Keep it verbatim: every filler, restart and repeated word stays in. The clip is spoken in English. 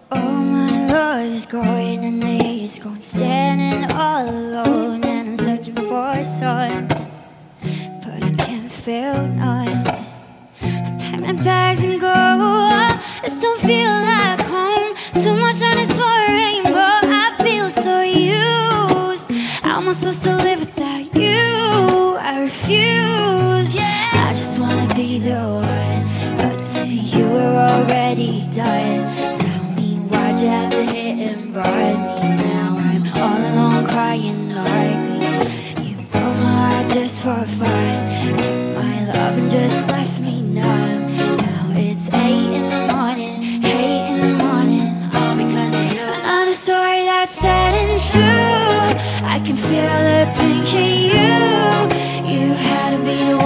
Oh, my love is going and days going, standing all alone, and I'm searching for something, but I can't feel nothing. I pack my bags and go. This don't feel like home. Too much on this for a rainbow. I feel so used. How am I supposed to live without you? I refuse. Yeah, I just wanna be the one, but to you we're already done. Tell me, why'd you have to hit and run me? Now I'm all alone crying ugly. You broke my heart just for fun. Took my love and just left me numb. Now it's eight in the morning, eight in the morning, all because of you. Another story that's sad and true. I can feel the pink in you. You had to be the